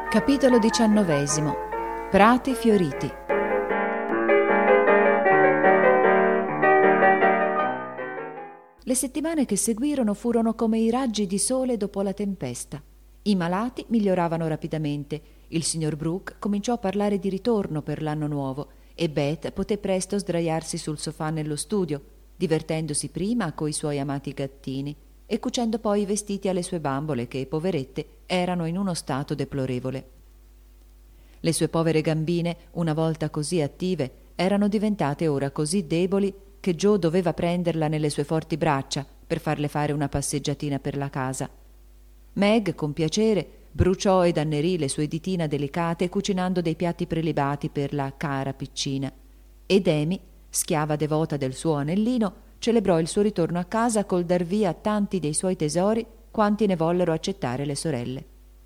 Capitolo 19. Prati fioriti. Le settimane che seguirono furono come i raggi di sole dopo la tempesta. I malati miglioravano rapidamente, il signor Brooke cominciò a parlare di ritorno per l'anno nuovo e Beth poté presto sdraiarsi sul sofà nello studio, divertendosi prima coi suoi amati gattini e cucendo poi i vestiti alle sue bambole che, poverette, erano in uno stato deplorevole. Le sue povere gambine, una volta così attive, erano diventate ora così deboli che Joe doveva prenderla nelle sue forti braccia per farle fare una passeggiatina per la casa. Meg, con piacere, bruciò ed annerì le sue ditine delicate cucinando dei piatti prelibati per la cara piccina. Ed Amy, schiava devota del suo anellino, celebrò il suo ritorno a casa col dar via tanti dei suoi tesori quanti ne vollero accettare le sorelle.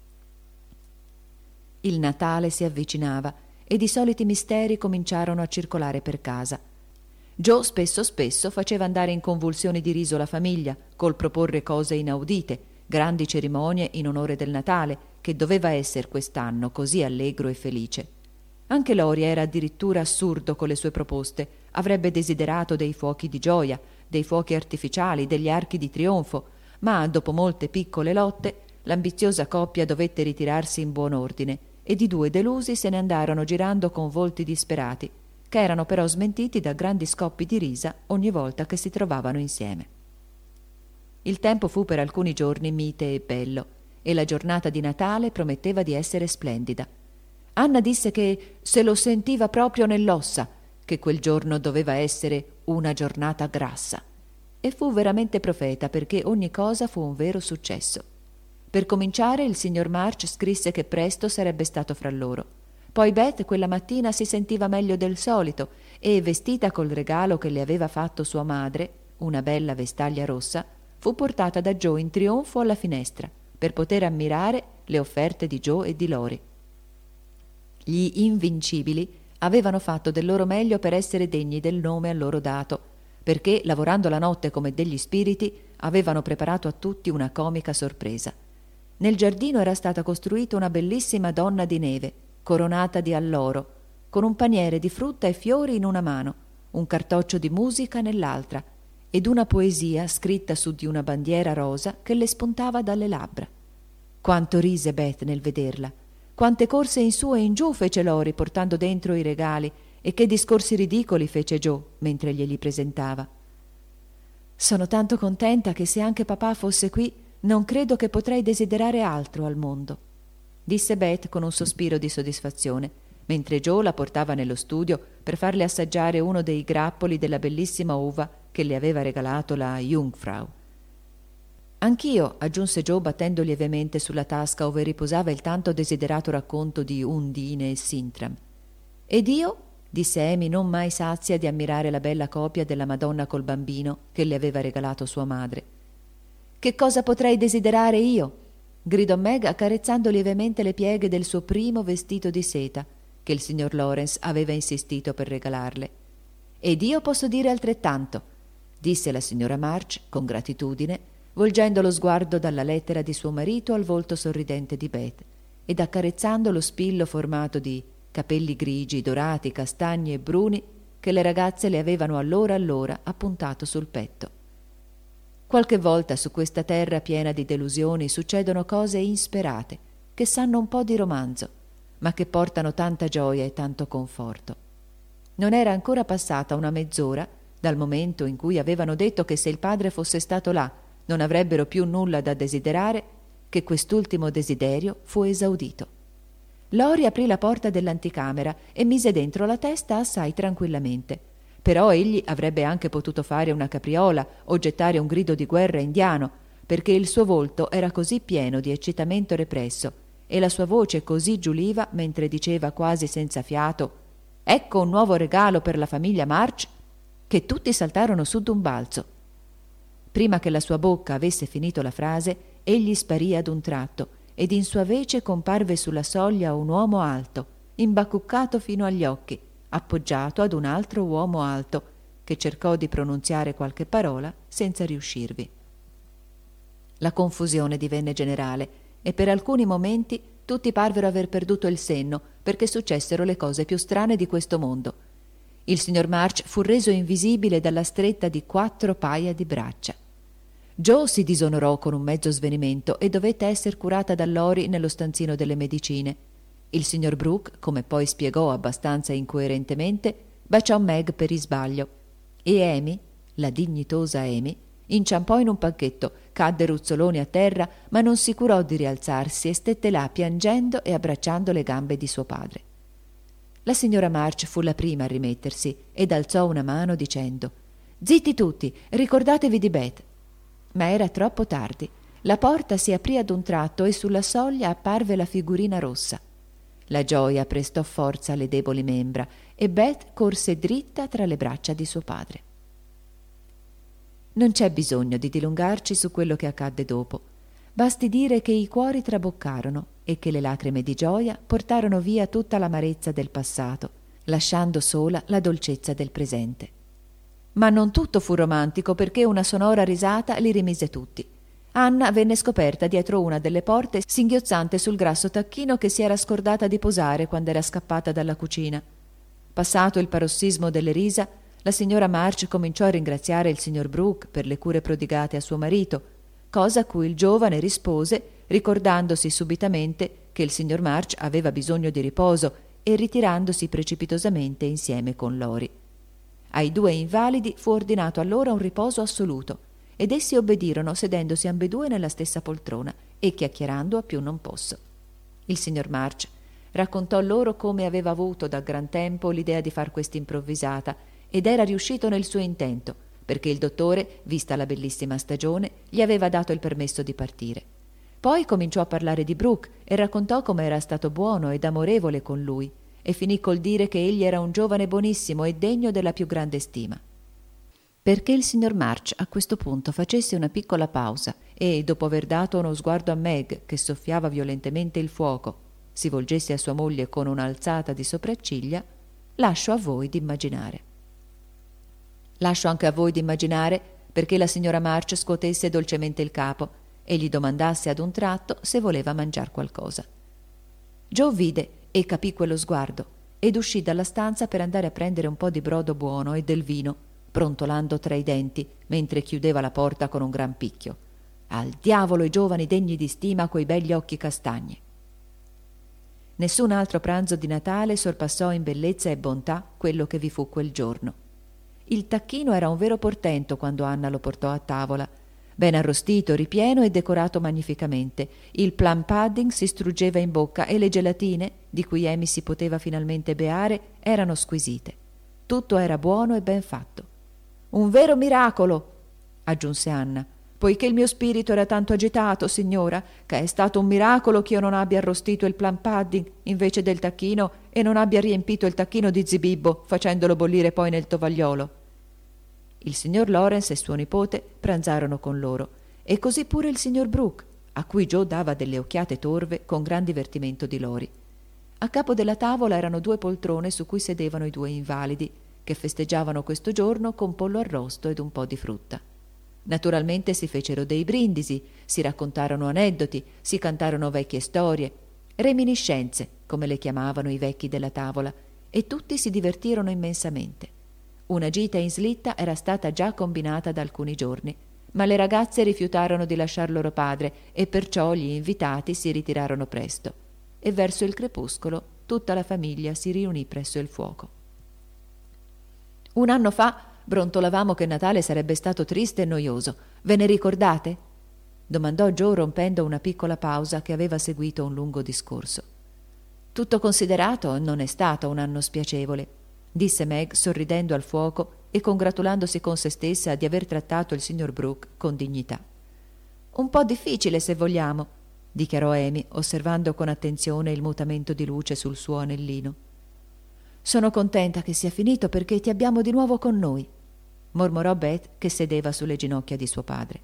Il Natale si avvicinava ed i soliti misteri cominciarono a circolare per casa. Joe spesso faceva andare in convulsioni di riso la famiglia col proporre cose inaudite, grandi cerimonie in onore del Natale, che doveva essere quest'anno così allegro e felice. Anche Lori era addirittura assurdo con le sue proposte, avrebbe desiderato dei fuochi di gioia, dei fuochi artificiali, degli archi di trionfo, ma dopo molte piccole lotte l'ambiziosa coppia dovette ritirarsi in buon ordine ed i due delusi se ne andarono girando con volti disperati, che erano però smentiti da grandi scoppi di risa ogni volta che si trovavano insieme. Il tempo fu per alcuni giorni mite e bello e la giornata di Natale prometteva di essere splendida. Anna disse che se lo sentiva proprio nell'ossa, che quel giorno doveva essere una giornata grassa. E fu veramente profeta, perché ogni cosa fu un vero successo. Per cominciare, il signor March scrisse che presto sarebbe stato fra loro. Poi Beth quella mattina si sentiva meglio del solito e, vestita col regalo che le aveva fatto sua madre, una bella vestaglia rossa, fu portata da Joe in trionfo alla finestra per poter ammirare le offerte di Joe e di Lori. Gli invincibili avevano fatto del loro meglio per essere degni del nome a loro dato, perché, lavorando la notte come degli spiriti, avevano preparato a tutti una comica sorpresa. Nel giardino era stata costruita una bellissima donna di neve, coronata di alloro, con un paniere di frutta e fiori in una mano, un cartoccio di musica nell'altra, ed una poesia scritta su di una bandiera rosa che le spuntava dalle labbra. Quanto rise Beth nel vederla! Quante corse in su e in giù fece Lori portando dentro i regali e che discorsi ridicoli fece Joe mentre glieli presentava. «Sono tanto contenta che se anche papà fosse qui non credo che potrei desiderare altro al mondo», disse Beth con un sospiro di soddisfazione, mentre Joe la portava nello studio per farle assaggiare uno dei grappoli della bellissima uva che le aveva regalato la Jungfrau. «Anch'io», aggiunse Joe battendo lievemente sulla tasca ove riposava il tanto desiderato racconto di Undine e Sintram. «Ed io?» disse Amy, non mai sazia di ammirare la bella copia della Madonna col bambino che le aveva regalato sua madre. «Che cosa potrei desiderare io?» gridò Meg accarezzando lievemente le pieghe del suo primo vestito di seta che il signor Lawrence aveva insistito per regalarle. «Ed io posso dire altrettanto», disse la signora March con gratitudine, volgendo lo sguardo dalla lettera di suo marito al volto sorridente di Beth ed accarezzando lo spillo formato di capelli grigi, dorati, castagni e bruni che le ragazze le avevano allora appuntato sul petto. Qualche volta su questa terra piena di delusioni succedono cose insperate che sanno un po' di romanzo, ma che portano tanta gioia e tanto conforto. Non era ancora passata una mezz'ora dal momento in cui avevano detto che se il padre fosse stato là non avrebbero più nulla da desiderare, che quest'ultimo desiderio fu esaudito. Lori aprì la porta dell'anticamera e mise dentro la testa assai tranquillamente. Però egli avrebbe anche potuto fare una capriola o gettare un grido di guerra indiano, perché il suo volto era così pieno di eccitamento represso e la sua voce così giuliva mentre diceva quasi senza fiato «Ecco un nuovo regalo per la famiglia March», che tutti saltarono su d'un balzo. Prima che la sua bocca avesse finito la frase, egli sparì ad un tratto ed in sua vece comparve sulla soglia un uomo alto, imbacuccato fino agli occhi, appoggiato ad un altro uomo alto, che cercò di pronunziare qualche parola senza riuscirvi. La confusione divenne generale e per alcuni momenti tutti parvero aver perduto il senno, perché successero le cose più strane di questo mondo. Il signor March fu reso invisibile dalla stretta di 4 paia di braccia. Joe si disonorò con un mezzo svenimento e dovette essere curata da Lori nello stanzino delle medicine. Il signor Brooke, come poi spiegò abbastanza incoerentemente, baciò Meg per isbaglio e Amy, la dignitosa Amy, inciampò in un pacchetto, cadde ruzzoloni a terra, ma non si curò di rialzarsi e stette là piangendo e abbracciando le gambe di suo padre. La signora March fu la prima a rimettersi ed alzò una mano dicendo: «Zitti tutti, ricordatevi di Beth». Ma era troppo tardi. La porta si aprì ad un tratto e sulla soglia apparve la figurina rossa. La gioia prestò forza alle deboli membra e Beth corse dritta tra le braccia di suo padre. Non c'è bisogno di dilungarci su quello che accadde dopo. Basti dire che i cuori traboccarono e che le lacrime di gioia portarono via tutta l'amarezza del passato, lasciando sola la dolcezza del presente. Ma non tutto fu romantico, perché una sonora risata li rimise tutti. Anna venne scoperta dietro una delle porte, singhiozzante sul grasso tacchino che si era scordata di posare quando era scappata dalla cucina. Passato il parossismo delle risa, la signora March cominciò a ringraziare il signor Brooke per le cure prodigate a suo marito, cosa a cui il giovane rispose, ricordandosi subitamente che il signor March aveva bisogno di riposo e ritirandosi precipitosamente insieme con Lori. Ai 2 invalidi fu ordinato allora un riposo assoluto ed essi obbedirono sedendosi ambedue nella stessa poltrona e chiacchierando a più non posso. Il signor March raccontò loro come aveva avuto da gran tempo l'idea di far quest'improvvisata ed era riuscito nel suo intento, perché il dottore, vista la bellissima stagione, gli aveva dato il permesso di partire. Poi cominciò a parlare di Brooke e raccontò come era stato buono ed amorevole con lui, e finì col dire che egli era un giovane buonissimo e degno della più grande stima. Perché il signor March a questo punto facesse una piccola pausa e, dopo aver dato uno sguardo a Meg che soffiava violentemente il fuoco, si volgesse a sua moglie con un'alzata di sopracciglia, lascio a voi d'immaginare. Lascio anche a voi d'immaginare perché la signora March scuotesse dolcemente il capo e gli domandasse ad un tratto se voleva mangiar qualcosa. Joe vide e capì quello sguardo ed uscì dalla stanza per andare a prendere un po' di brodo buono e del vino, brontolando tra i denti mentre chiudeva la porta con un gran picchio. Al diavolo i giovani degni di stima coi begli occhi castagni. Nessun altro pranzo di Natale sorpassò in bellezza e bontà quello che vi fu quel giorno. Il tacchino era un vero portento quando Anna lo portò a tavola. Ben arrostito, ripieno e decorato magnificamente. Il plum pudding si struggeva in bocca e le gelatine, di cui Amy si poteva finalmente beare, erano squisite. Tutto era buono e ben fatto. «Un vero miracolo», aggiunse Anna, «poiché il mio spirito era tanto agitato, signora, che è stato un miracolo che io non abbia arrostito il plum pudding invece del tacchino e non abbia riempito il tacchino di zibibbo, facendolo bollire poi nel tovagliolo». Il signor Lawrence e suo nipote pranzarono con loro, e così pure il signor Brooke, a cui Joe dava delle occhiate torve con gran divertimento di Lori. A capo della tavola erano 2 poltrone su cui sedevano i 2 invalidi, che festeggiavano questo giorno con pollo arrosto ed un po' di frutta. Naturalmente si fecero dei brindisi, si raccontarono aneddoti, si cantarono vecchie storie, reminiscenze, come le chiamavano i vecchi della tavola, e tutti si divertirono immensamente. Una gita in slitta era stata già combinata da alcuni giorni, ma le ragazze rifiutarono di lasciar loro padre e perciò gli invitati si ritirarono presto e verso il crepuscolo tutta la famiglia si riunì presso il fuoco. 1 anno fa brontolavamo che Natale sarebbe stato triste e noioso. Ve ne ricordate? Domandò Joe rompendo una piccola pausa che aveva seguito un lungo discorso. Tutto considerato non è stato un anno spiacevole, disse Meg sorridendo al fuoco e congratulandosi con se stessa di aver trattato il signor Brooke con dignità. Un po' difficile se vogliamo, dichiarò Amy osservando con attenzione il mutamento di luce sul suo anellino. Sono contenta che sia finito perché ti abbiamo di nuovo con noi, mormorò Beth che sedeva sulle ginocchia di suo padre.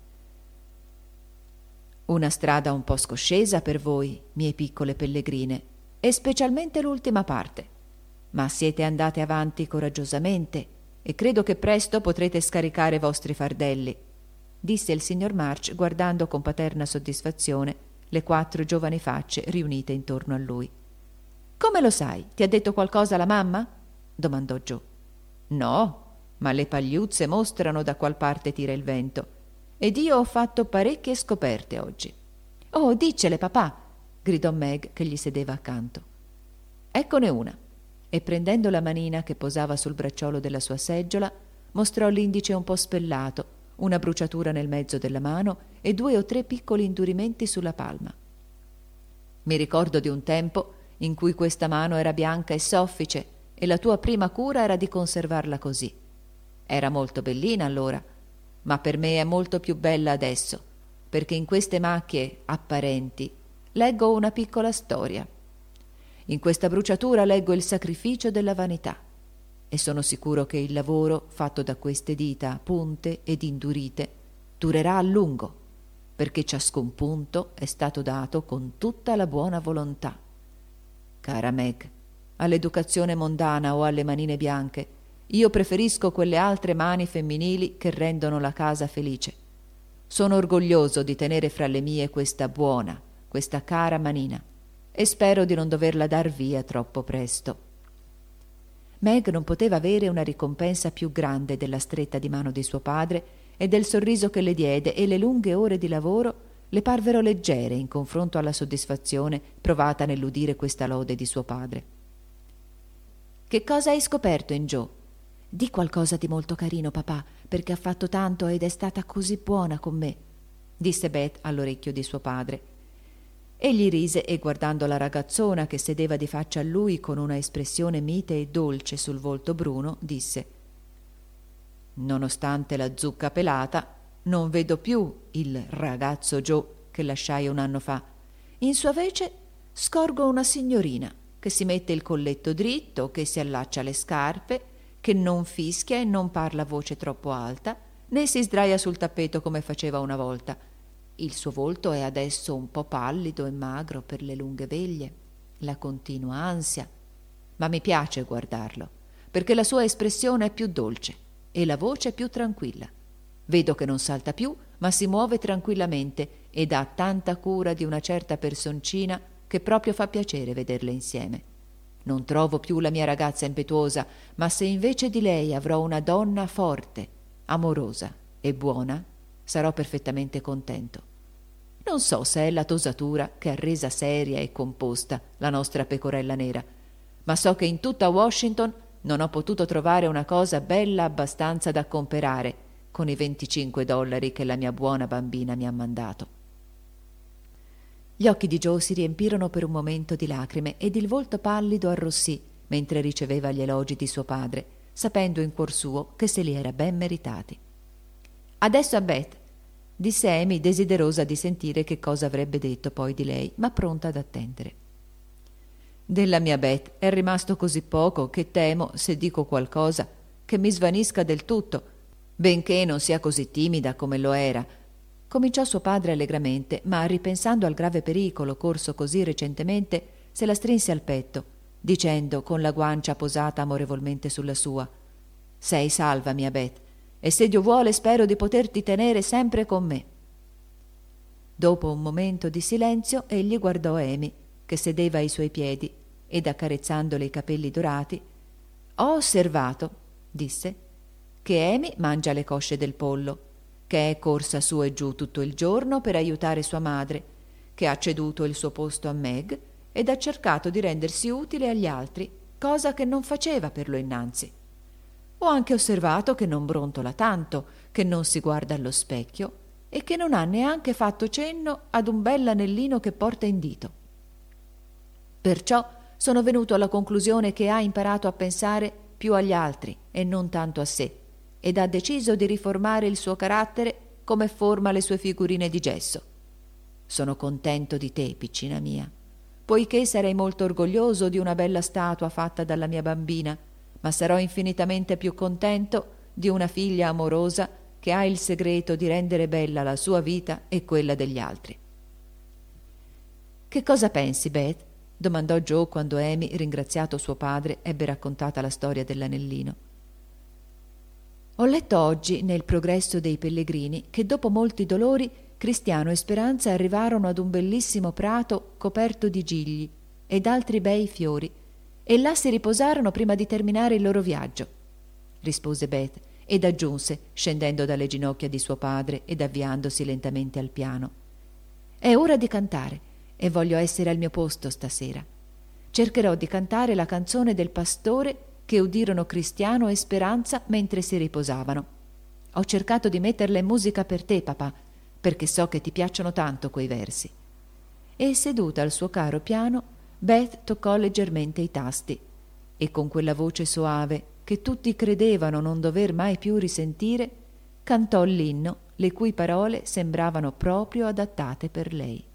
Una strada un po' scoscesa per voi, mie piccole pellegrine, e specialmente l'ultima parte. Ma siete andate avanti coraggiosamente e credo che presto potrete scaricare i vostri fardelli, disse il signor March guardando con paterna soddisfazione le 4 giovani facce riunite intorno a lui. «Come lo sai? Ti ha detto qualcosa la mamma?» domandò Joe. «No, ma le pagliuzze mostrano da qual parte tira il vento. Ed io ho fatto parecchie scoperte oggi». «Oh, diccele, papà!» gridò Meg, che gli sedeva accanto. «Eccone una». E prendendo la manina che posava sul bracciolo della sua seggiola, mostrò l'indice un po' spellato, una bruciatura nel mezzo della mano e 2 o 3 piccoli indurimenti sulla palma. «Mi ricordo di un tempo in cui questa mano era bianca e soffice e la tua prima cura era di conservarla così. Era molto bellina allora, ma per me è molto più bella adesso, perché in queste macchie apparenti leggo una piccola storia. In questa bruciatura leggo il sacrificio della vanità e sono sicuro che il lavoro fatto da queste dita punte ed indurite durerà a lungo, perché ciascun punto è stato dato con tutta la buona volontà. Cara Meg, all'educazione mondana o alle manine bianche, io preferisco quelle altre mani femminili che rendono la casa felice. Sono orgoglioso di tenere fra le mie questa buona, questa cara manina, e spero di non doverla dar via troppo presto». Meg non poteva avere una ricompensa più grande della stretta di mano di suo padre e del sorriso che le diede, e le lunghe ore di lavoro le parvero leggere in confronto alla soddisfazione provata nell'udire questa lode di suo padre. «Che cosa hai scoperto in Joe? Di qualcosa di molto carino, papà, perché ha fatto tanto ed è stata così buona con me», disse Beth all'orecchio di suo padre. Egli rise e, guardando la ragazzona che sedeva di faccia a lui con una espressione mite e dolce sul volto bruno, disse: «Nonostante la zucca pelata, non vedo più il ragazzo Joe che lasciai un anno fa. In sua vece scorgo una signorina che si mette il colletto dritto, che si allaccia le scarpe, che non fischia e non parla a voce troppo alta, né si sdraia sul tappeto come faceva una volta. Il suo volto è adesso un po' pallido e magro per le lunghe veglie, la continua ansia, ma mi piace guardarlo, perché la sua espressione è più dolce e la voce più tranquilla. Vedo che non salta più, ma si muove tranquillamente ed ha tanta cura di una certa personcina che proprio fa piacere vederle insieme. Non trovo più la mia ragazza impetuosa, ma se invece di lei avrò una donna forte, amorosa e buona, sarò perfettamente contento. Non so se è la tosatura che ha resa seria e composta la nostra pecorella nera, ma so che in tutta Washington non ho potuto trovare una cosa bella abbastanza da comperare con i $25 che la mia buona bambina mi ha mandato». Gli occhi di Joe si riempirono per un momento di lacrime ed il volto pallido arrossì mentre riceveva gli elogi di suo padre, sapendo in cuor suo che se li era ben meritati. «Adesso a Beth», disse Amy, desiderosa di sentire che cosa avrebbe detto poi di lei, ma pronta ad attendere. «Della mia Beth è rimasto così poco che temo, se dico qualcosa, che mi svanisca del tutto, benché non sia così timida come lo era», cominciò suo padre allegramente, ma ripensando al grave pericolo corso così recentemente, se la strinse al petto, dicendo con la guancia posata amorevolmente sulla sua: «Sei salva, mia Beth, e se Dio vuole spero di poterti tenere sempre con me». Dopo un momento di silenzio egli guardò Amy, che sedeva ai suoi piedi, ed accarezzandole i capelli dorati: «Ho osservato», disse, «che Amy mangia le cosce del pollo, che è corsa su e giù tutto il giorno per aiutare sua madre, che ha ceduto il suo posto a Meg ed ha cercato di rendersi utile agli altri, cosa che non faceva per lo innanzi. Ho anche osservato che non brontola tanto, che non si guarda allo specchio e che non ha neanche fatto cenno ad un bell'anellino che porta in dito. Perciò sono venuto alla conclusione che ha imparato a pensare più agli altri e non tanto a sé, ed ha deciso di riformare il suo carattere come forma le sue figurine di gesso. Sono contento di te, piccina mia, poiché sarei molto orgoglioso di una bella statua fatta dalla mia bambina, ma sarò infinitamente più contento di una figlia amorosa che ha il segreto di rendere bella la sua vita e quella degli altri». «Che cosa pensi, Beth?» domandò Joe quando Amy, ringraziato suo padre, ebbe raccontata la storia dell'anellino. «Ho letto oggi nel Progresso dei Pellegrini che dopo molti dolori Cristiano e Speranza arrivarono ad un bellissimo prato coperto di gigli ed altri bei fiori, e là si riposarono prima di terminare il loro viaggio, rispose Beth ed aggiunse, scendendo dalle ginocchia di suo padre ed avviandosi lentamente al piano: «È ora di cantare e voglio essere al mio posto stasera. Cercherò di cantare la canzone del pastore che udirono Cristiano e Speranza mentre si riposavano. Ho cercato di metterla in musica per te, papà, perché so che ti piacciono tanto quei versi». E seduta al suo caro piano, Beth toccò leggermente i tasti e con quella voce soave che tutti credevano non dover mai più risentire, cantò l'inno le cui parole sembravano proprio adattate per lei.